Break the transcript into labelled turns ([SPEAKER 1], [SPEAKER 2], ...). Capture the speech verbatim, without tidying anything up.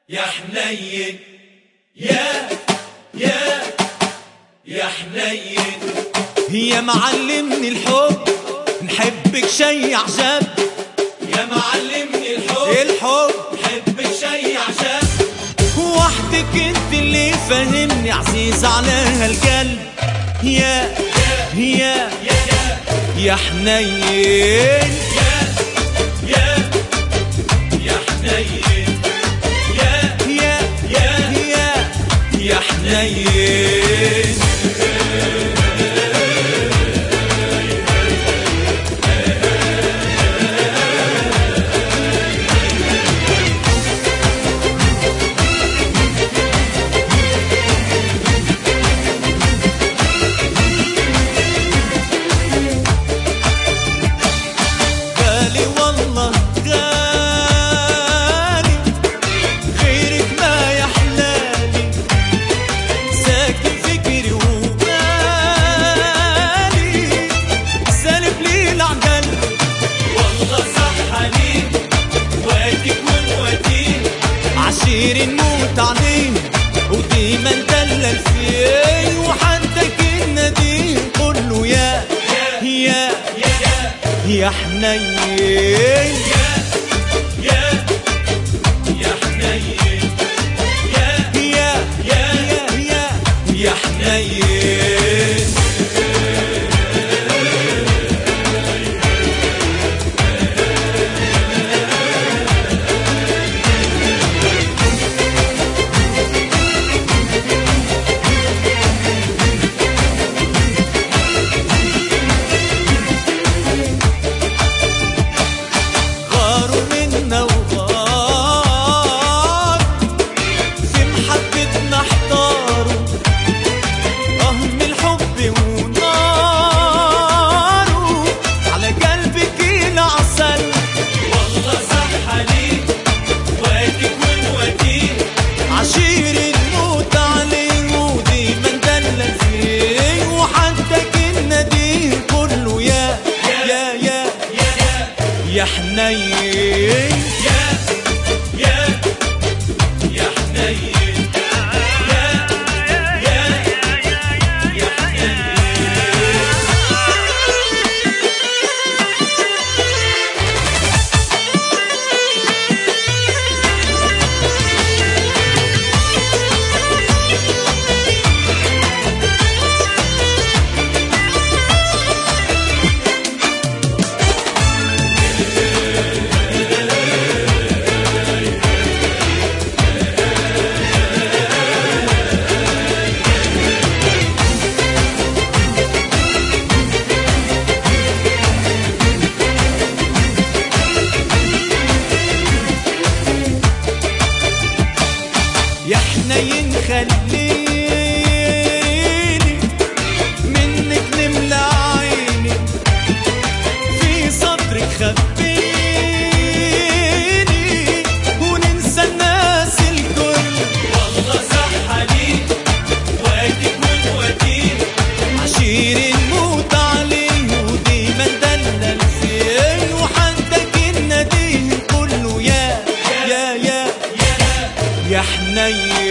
[SPEAKER 1] يا حنين يا يا يا حنين.
[SPEAKER 2] يا معلمني الحب نحبك شي عجب.
[SPEAKER 1] يا معلمني الحب
[SPEAKER 2] الحب
[SPEAKER 1] نحبك شي عجب.
[SPEAKER 2] وحدك انت اللي فهمني عزيز على هالقلب. يا يا
[SPEAKER 1] يا
[SPEAKER 2] يا حنين
[SPEAKER 1] يا يا يا حنين يا
[SPEAKER 2] يا
[SPEAKER 1] يا
[SPEAKER 2] يا
[SPEAKER 1] يا حنين.
[SPEAKER 2] غالي والله غالي غيرك ما يحلالي. ساكن فكري وبالي سالف لي العقل.
[SPEAKER 1] والله صح عليك واكب ومواتيك.
[SPEAKER 2] عشير نموت عليه وديما ندلل فيه. وحتى كنا دين كله يا يا
[SPEAKER 1] يا
[SPEAKER 2] يا حنين
[SPEAKER 1] يا يا يا حنين يا
[SPEAKER 2] يا
[SPEAKER 1] يا
[SPEAKER 2] يا يا
[SPEAKER 1] يا حنين.
[SPEAKER 2] غاروا منا وغار في محبتنا احتاروا. اه من الحب وناره على قلبك العسل.
[SPEAKER 1] والله صح عليك واكب ومواتيك.
[SPEAKER 2] عشير نموت عليه وديما ندلل فيه. وحتى كنا دين كله يا يا يا
[SPEAKER 1] يا
[SPEAKER 2] يا حنين
[SPEAKER 1] يا يا يا حنين يا يا يا حنين.
[SPEAKER 2] يا حنين خليني منك نملى عيني. في صدرك خبيني وننسى الناس الكل.
[SPEAKER 1] والله صح عليك واكب ومواتيك.
[SPEAKER 2] عشير نموت عليه وديما ندلل فيه. وحتى كنا دين كله يا يا يا
[SPEAKER 1] يا
[SPEAKER 2] يا حنين